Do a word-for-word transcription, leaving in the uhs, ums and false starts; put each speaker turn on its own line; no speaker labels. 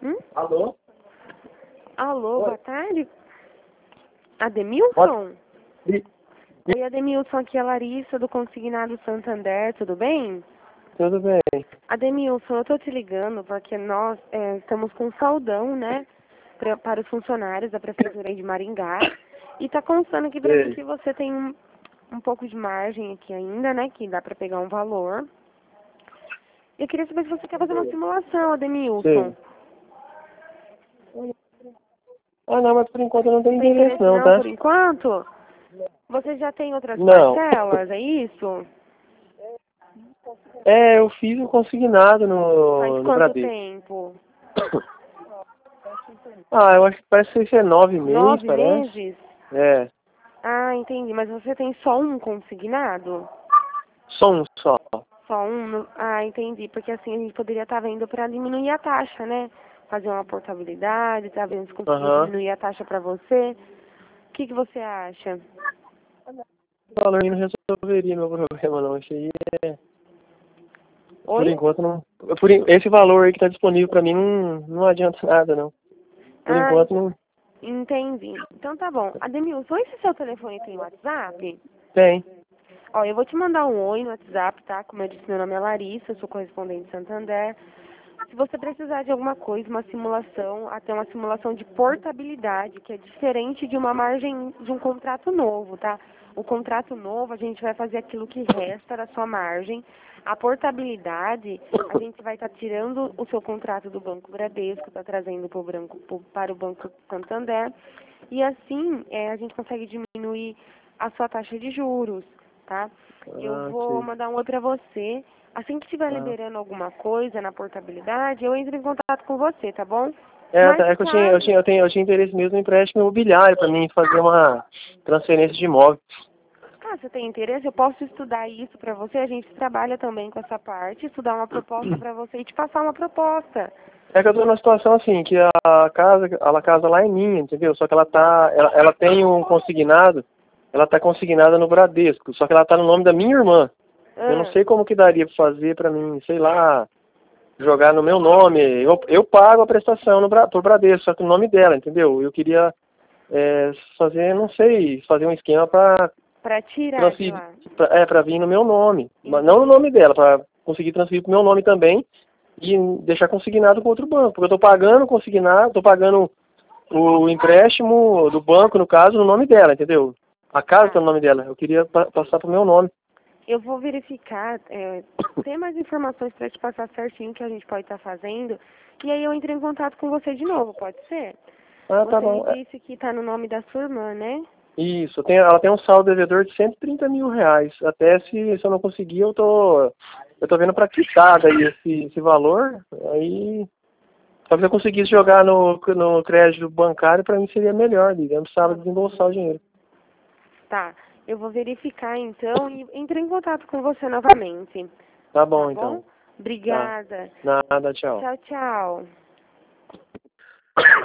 Hum?
Alô?
Alô,
Oi.
boa tarde. Ademilson?
E-
Oi, Ademilson, aqui é a Larissa do Consignado Santander, tudo bem?
Tudo bem.
Ademilson, eu tô te ligando porque nós é, estamos com saldão, né, pra, para os funcionários da Prefeitura de Maringá. E tá constando aqui pra mim
Sei.
que você tem um, um pouco de margem aqui ainda, né, que dá pra pegar um valor. Eu queria saber se você quer fazer uma simulação, Ademilson.
Sei. Ah, não, mas por enquanto eu não tenho
Tem
interesse
interesse
não,
não,
tá?
por enquanto? Você já tem outras
Não.
parcelas, é isso?
É, eu fiz um consignado
Faz
no, no
quanto
Bradesco.
tempo?
Ah, eu acho que parece ser nove meses,
Nove
parece.
meses?
É,
Ah, entendi. Mas você tem só um consignado?
só um só.
Só um? no- Ah, entendi. Porque assim a gente poderia estar vendo para diminuir a taxa, né? Fazer uma portabilidade, tá vendo se conseguir
Aham.
diminuir a taxa para você. O que, que você acha?
O valor não resolveria meu problema não. Isso aí é... Por
Oi?
enquanto não... Por, en- esse valor aí que tá disponível pra mim não, não adianta nada não. Por
Ah,
enquanto não
entendi. Então tá bom. Ademilson, esse seu telefone tem WhatsApp?
tem.
Ó, eu vou te mandar um oi no WhatsApp, tá? Como eu disse, meu nome é Larissa, eu sou correspondente de Santander. Se você precisar de alguma coisa, uma simulação, até uma simulação de portabilidade, que é diferente de uma margem de um contrato novo, tá? O contrato novo, a gente vai fazer aquilo que resta da sua margem. A portabilidade, a gente vai estar tirando o seu contrato do Banco Bradesco, está trazendo pro branco, pro, para o Banco Santander. E assim, é, a gente consegue diminuir a sua taxa de juros, tá? Eu
Ah,
vou
sei.
mandar um oi para você. Assim que estiver
Ah.
liberando alguma coisa na portabilidade, eu entro em contato com você, tá bom?
É,
Mais
tá, é que eu tinha, eu
tarde.
tinha, eu tenho, eu tinha interesse mesmo em empréstimo imobiliário para mim fazer uma transferência de imóvel.
Ah, você tem interesse? Eu posso estudar isso para você. A gente trabalha também com essa parte, estudar uma proposta para você e te passar uma proposta.
É que eu tô numa situação assim, que a casa, a casa lá é minha, entendeu? Só que ela tá, ela, ela tem um consignado, ela tá consignada no Bradesco, só que ela tá no nome da minha irmã. Eu não
Ah,
sei como que daria para fazer para mim, sei lá, jogar no meu nome. Eu, eu pago a prestação no Bra- pro Bradesco, só que no nome dela, entendeu? Eu queria é, fazer, não sei, fazer um esquema para
para tirar de
transferir,
lá.
pra, é, para vir no meu nome, mas não no
Entendi.
nome dela, para conseguir transferir pro meu nome também e deixar consignado com outro banco, porque eu estou pagando consignado, estou pagando o empréstimo do banco, no caso, no nome dela, entendeu? A casa está
Tá.
no nome dela, eu queria pa passar pro meu nome.
Eu vou verificar, é, tem mais informações para te passar certinho que a gente pode estar fazendo. E aí eu entro em contato com você de novo, pode ser?
Ah, tá
Você me
bom. É,
disse que está no nome da sua irmã, né?
isso, tem, ela tem um saldo devedor de cento e trinta mil reais. Até se, se eu não conseguir, eu tô, eu tô vendo para quitar daí esse, esse valor. Aí, só que se eu conseguisse jogar no, no crédito bancário, para mim seria melhor, eu não precisava desembolsar o dinheiro.
Tá. Eu vou verificar então e entro em contato com você novamente.
Tá
Tá
bom,
bom?
então. Tá.
Obrigada.
Nada, tchau.
Tchau, tchau.